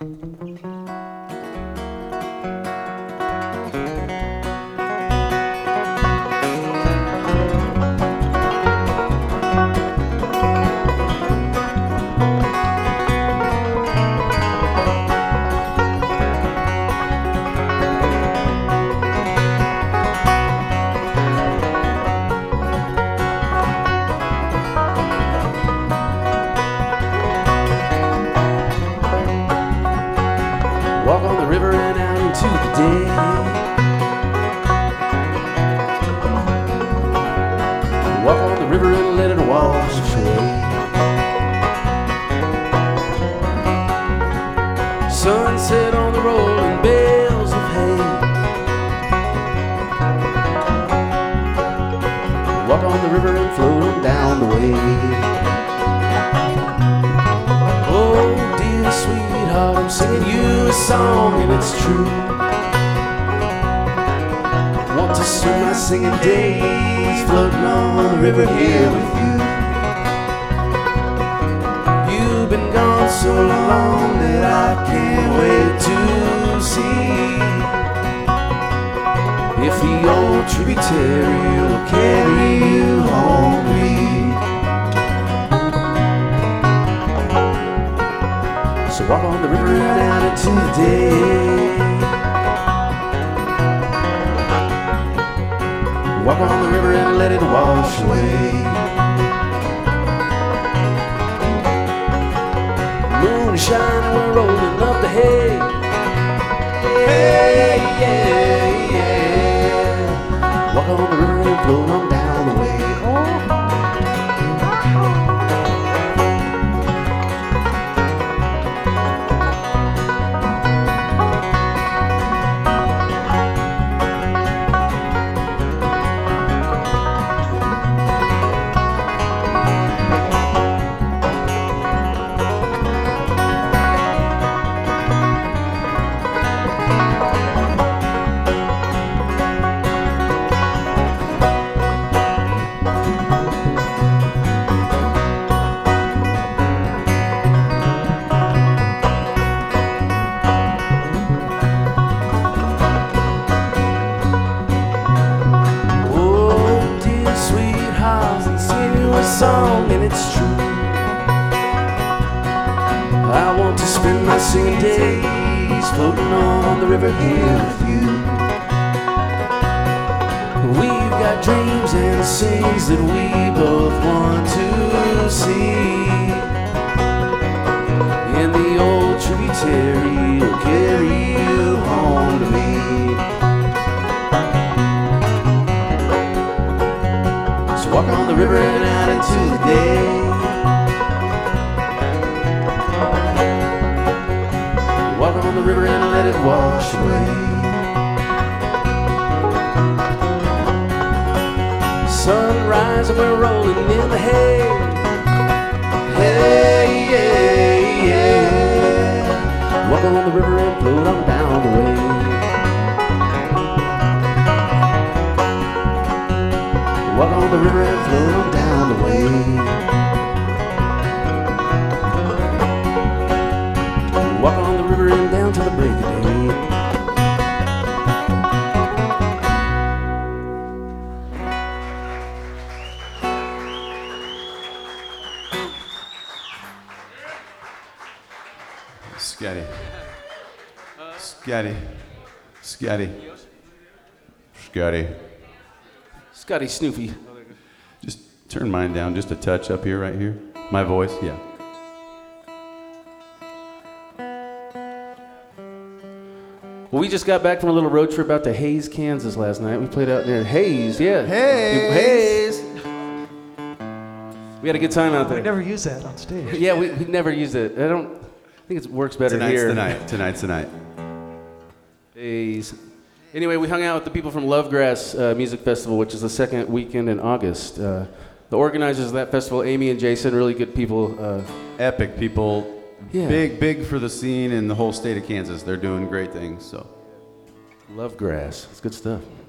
Walk on the river and out into the day. Walk on the river and let it wash away. Sunset on the rolling bales of hay. Walk on the river and float on down the way. Oh, dear sweetheart, I'm singing you a song and it's true. Want to spend my singing days floating on the river here with you. You've been gone so long that I can't wait to see if the old tributary will carry you home to me. So walk on the river and out into the day. Walk on the river and let it wash away. Moon is shining, we're rolling up the hay. Hey, yeah, yeah. Walk on the river and float on down the way. Song and it's true. I want to spend my singing days floating on the river here with you. We've got dreams and things that we both want to see, and the old tributary will carry you home to me. Walk on the river and out into the day. Walk on the river and let it wash away. Sunrise and we're rolling in the hay. Hey, yeah, yeah. Walk on the river and float on down the way. Walk on the river and float on down the way. Walk on the river and down till the break of day. Scotty. Scotty. Scotty. Scotty. Scotty Snoopy. Just turn mine down just a touch up here, right here. My voice, yeah. Well, we just got back from a little road trip out to Hays, Kansas last night. We played out near Hays, yeah. Hays! We had a good time out there. We never use that on stage. Yeah, we never used it. I think it works better here. Tonight's the night. Hays. Anyway, we hung out with the people from Lovegrass Music Festival, which is the second weekend in August. The organizers of that festival, Amy and Jason, really good people. Epic people. Yeah. Big for the scene in the whole state of Kansas. They're doing great things, so. Lovegrass. It's good stuff.